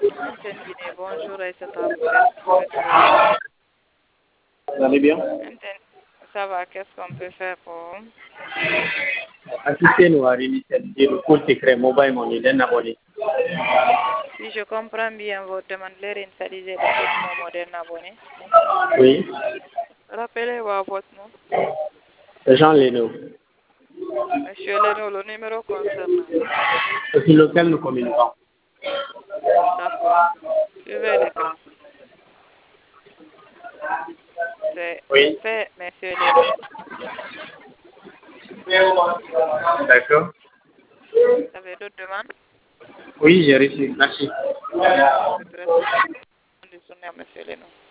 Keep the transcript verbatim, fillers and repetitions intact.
Antenne Guinée, bonjour Aïssa Tabou. Vous allez bien? Antenne, ça va, qu'est-ce qu'on peut faire pour Assistez-nous à réinitialiser le code secret mobile money d'un abonné. Si je comprends bien votre demande de réinitialiser le code Momo d'un abonné. Oui. Rappelez-moi votre nom. Jean Leno. Monsieur Leno, le numéro concernant. C'est sur lequel nous communiquons. D'accord. Suivez l'écran. C'est Oui. fait, monsieur Leno. D'accord. Vous avez d'autres demandes? Oui, j'ai reçu. Merci. Je très bien. Monsieur Leno.